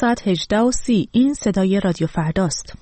ساعت 18:30. این صدای رادیو فرداست.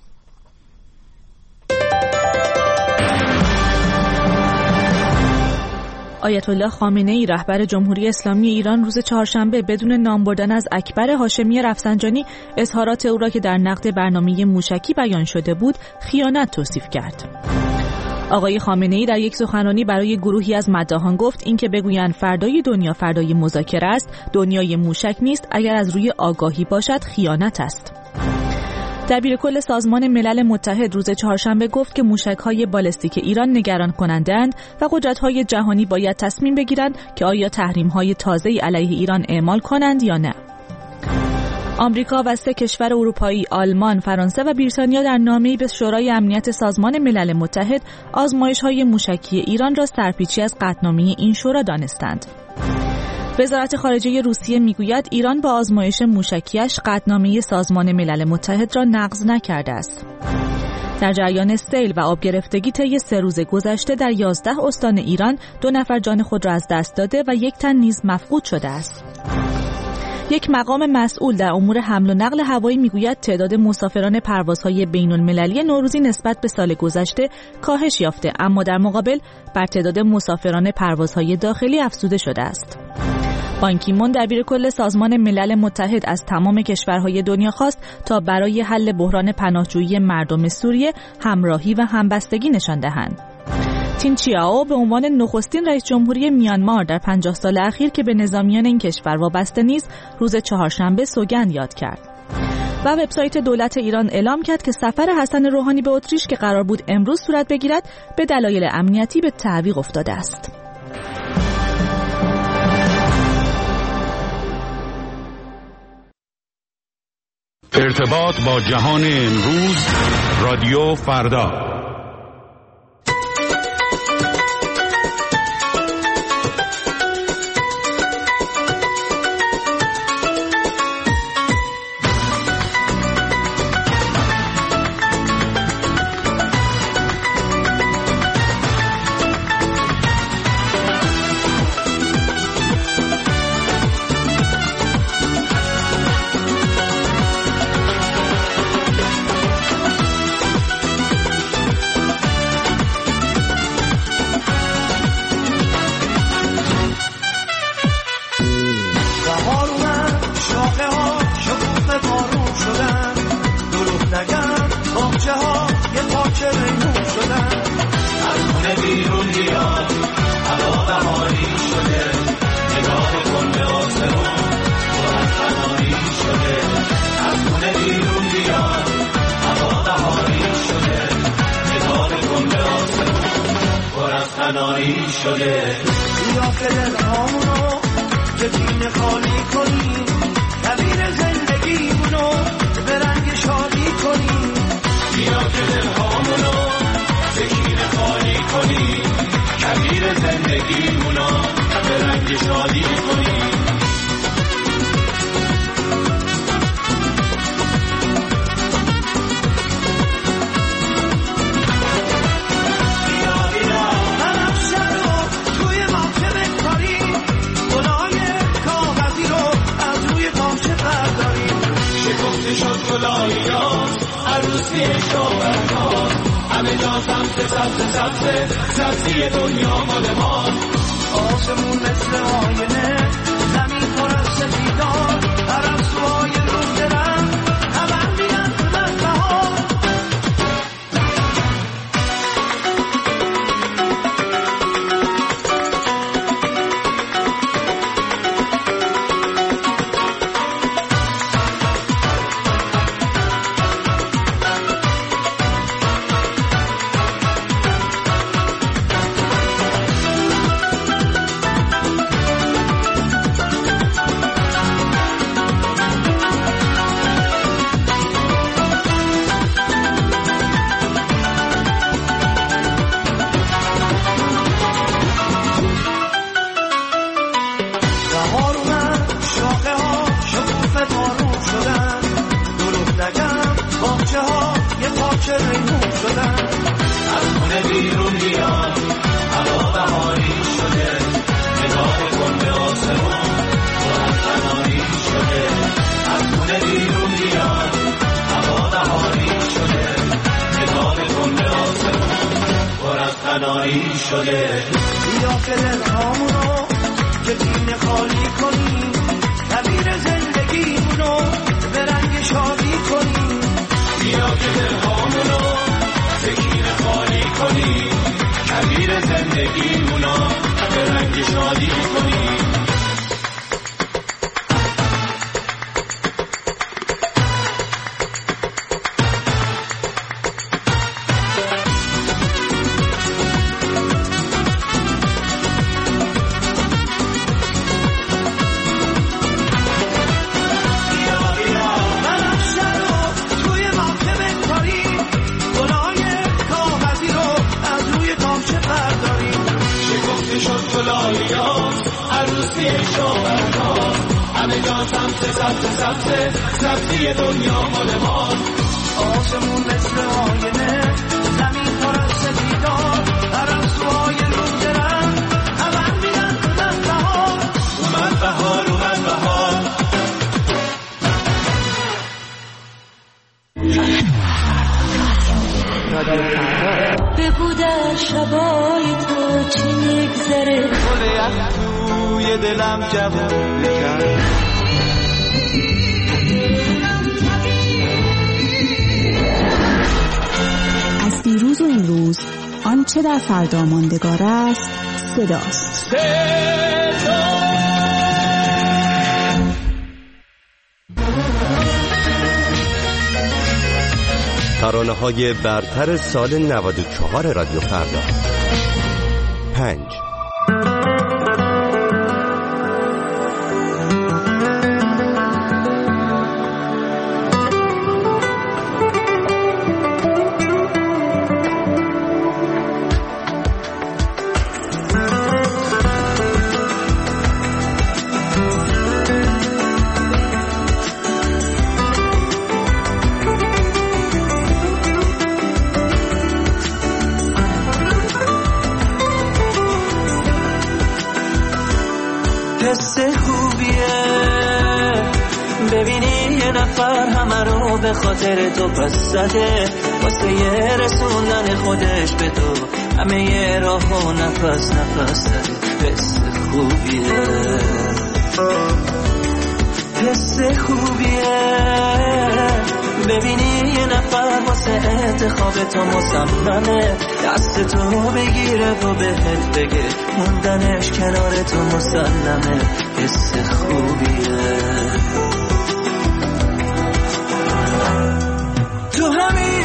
آیت الله خامنه‌ای رهبر جمهوری اسلامی ایران روز چهارشنبه بدون نام بردن از اکبر هاشمی رفسنجانی اظهارات او را که در نقد برنامه موشکی بیان شده بود خیانت توصیف کرد. آقای خامنه‌ای در یک سخنرانی برای گروهی از مداحان گفت اینکه بگویند فردای دنیا فردای مذاکره است، دنیای موشک نیست، اگر از روی آگاهی باشد خیانت است. دبیرکل سازمان ملل متحد روز چهارشنبه گفت که موشک‌های بالستیک ایران نگران کننده‌اند و قدرت‌های جهانی باید تصمیم بگیرند که آیا تحریم‌های تازه‌ای علیه ایران اعمال کنند یا نه. آمریکا و 3 کشور اروپایی، آلمان، فرانسه و بریتانیا در نامه‌ای به شورای امنیت سازمان ملل متحد آزمایش‌های موشکی ایران را سرپیچی از قطعنامه این شورا دانستند. وزارت خارجه روسیه میگوید ایران با آزمایش موشکیش قطعنامه سازمان ملل متحد را نقض نکرده است. در جریان سیل و آب گرفتگی طی 3 روز گذشته در 11 استان ایران 2 نفر جان خود را از دست داده و 1 تن نیز مفقود شده است. یک مقام مسئول در امور حمل و نقل هوایی میگوید تعداد مسافران پروازهای بین‌المللی نوروزی نسبت به سال گذشته کاهش یافته، اما در مقابل بر تعداد مسافران پروازهای داخلی افزوده شده است. بان کی مون دبیرکل سازمان ملل متحد از تمام کشورهای دنیا خواست تا برای حل بحران پناهجویی مردم سوریه همراهی و همبستگی نشان دهند. تین چیائو به عنوان نخستین رئیس جمهوری میانمار در 50 سال اخیر که به نظامیان این کشور وابسته نیست، روز چهارشنبه سوگند یاد کرد. و وبسایت دولت ایران اعلام کرد که سفر حسن روحانی به اتریش که قرار بود امروز صورت بگیرد به دلایل امنیتی به تعویق افتاده است. ارتباط با جهان امروز، رادیو فردا. شده یا که دلهامونو جدین خالی کنیم، دبیر زندگیمونو به رنگ شادی کنیم. یا که دلهامونو جدین خالی کنیم، دبیر زندگیمونو به رنگ شادی کنیم. عروسی شاورما همه جا سبز سبز سبز سبزی دنیا مال ماست. آسمون مثل آینه، زمین پر از سفیدان، هر سوهای رو درم همه میان من بهار. جدایی شده. بیا که دلهامونو که کینه خالی کنیم، تعبیر زندگیمونو به رنگ شادی کنیم. بیا که دلهامونو که کینه خالی کنیم، تعبیر زندگیمونو به رنگ شادی کنیم. سبزی دنیا مال ما، آسمون مثل آینه، زمین پر از سپیدار، هر سوهای رو درم خبر میدن اومد بهار، اومد بهار، اومد بهار. بگو در شبای تو چی میگذره، گل یخ توی دلم جوون بکن. از دیروز و امروز آنچه در فردا ماندگار است صداست. ترانه‌های برتر سال 94 رادیو فردا. 5. به خاطر تو پس زده، واسه یه رسوندن خودش به تو همه یه راه و نفس نفس زده. حس خوبیه، حس خوبیه، ببینی یه نفر واسه انتخاب تو مصممه، دست تو بگیره و بهت بگه موندنش کنار تو مسلمه. حس خوبیه، تو همین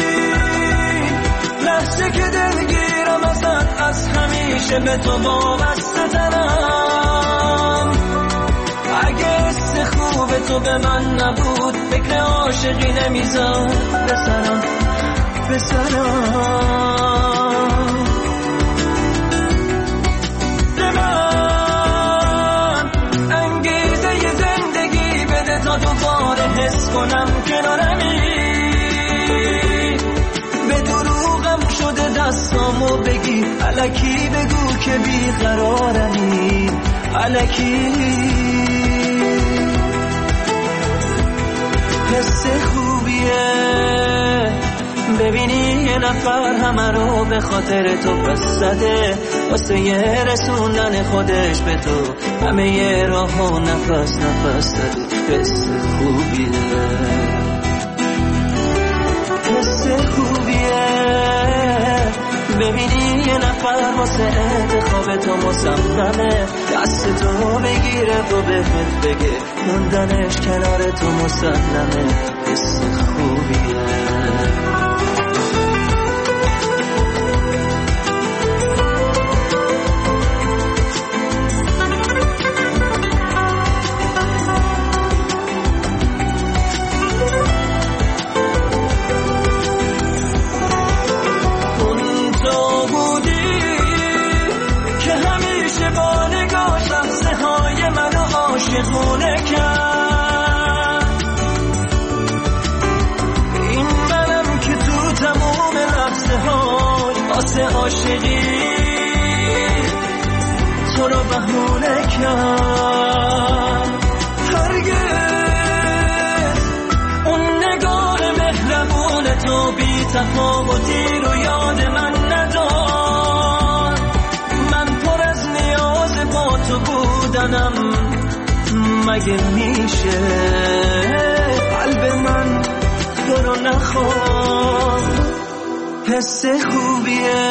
لحظه که دلگیرم ازت، از همیشه به تو وابسته ترم. اگه حس خوب تو به من نبود، فکر عاشقی نمیزد بسرم به من انگیزه ی زندگی بده تا دوباره حس کنم کنارمی. به دروغم شده دستامو بگی، الکی بگو که بیقرارمی، الکی. حس خوبیه، ببینی یه نفر همه رو به خاطر تو پس زده، واسه یه رسوندن خودش به تو همه یه راه و نفس نفس زده. حس خوبیه، حس خوبیه، ببینی یه نفر واسه انتخاب تو مصممه، دست تو بگیره و بهت بگه موندنش کنار تو مسلمه. حس خوبیه. عاشقونه کرد این منم که تو تمام لحظه هاش واسه عاشقی تو رو بهونه کرد. هرگز اون نگاه مهربون تو بی تفاوتی رو یاد من نداشت، منم مگه میشه قلب من تو رو نخواد حس خوبیه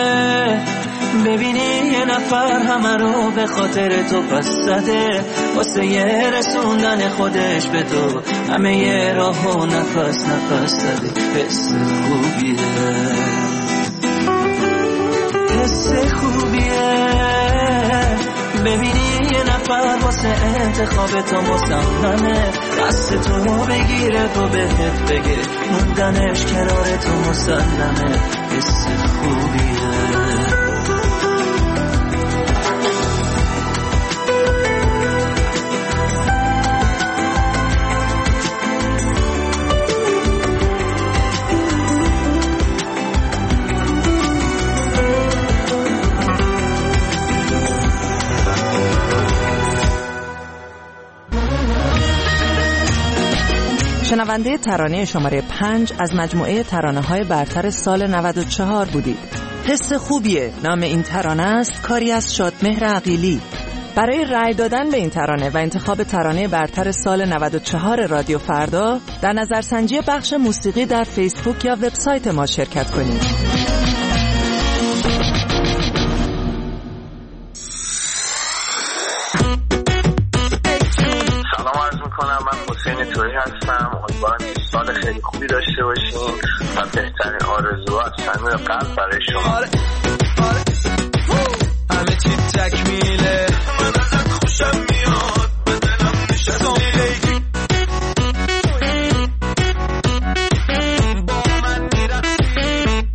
ببینی یه نفر همه رو به خاطر تو پس زده واسه یه رسوندن خودش به تو همه یه راهو نفس نفس زده حس خوبیه حس خوبیه ببینی یه نفر واسه انتخاب تو مصممه دست تو بگیره تو بهت بگه موندنش کنار تو مسلمه حس خوبیه شنونده ترانه شماره 5 از مجموعه ترانه‌های برتر سال 94 بودید. حس خوبیه نام این ترانه است، کاری از شادمهر عقیلی. برای رأی دادن به این ترانه و انتخاب ترانه برتر سال 94 رادیو فردا در نظرسنجی بخش موسیقی در فیسبوک یا وبسایت ما شرکت کنید. توی هستم. امیدوارم که سال خیلی خوبی داشته باشین و بهترین آرزوها از صمیم قلب برای شما. همه چی تکمیله من ازت خوشم میاد به دلم نشستی با من میرقصی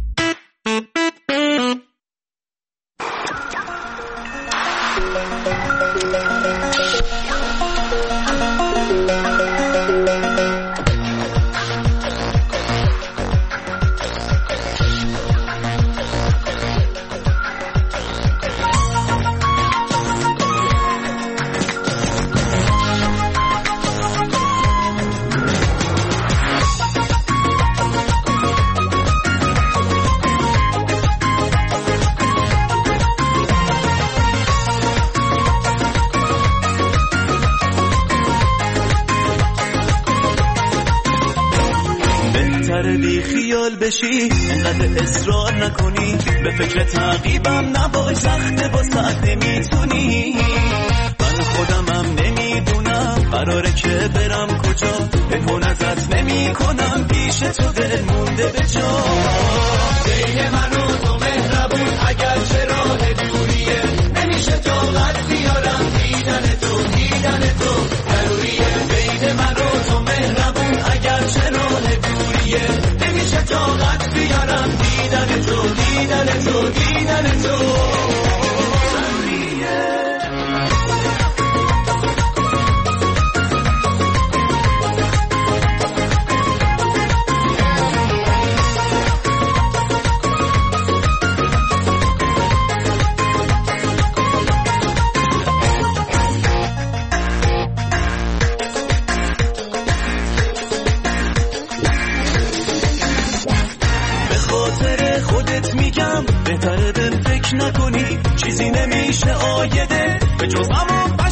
بی خیال بشی انقدر اصرار نکنی به فکر تعقیبم نباش سخته با ساعت نمیتونی من خودمم نمیدونم قراره که برم کجا پنهون ازت نمی کنم پیش تو دل مونده به جا بین من و تو مهربون اگر چه راه دوریه نمیشه طاقت بیارم دیدن تو ضروریه بین من و تو مهربون اگر چه راه دوریه نمیشه طاقت بیارم دیدن تو بهتره دل فکر نکنی چیزی نمیشه آیده به جز همون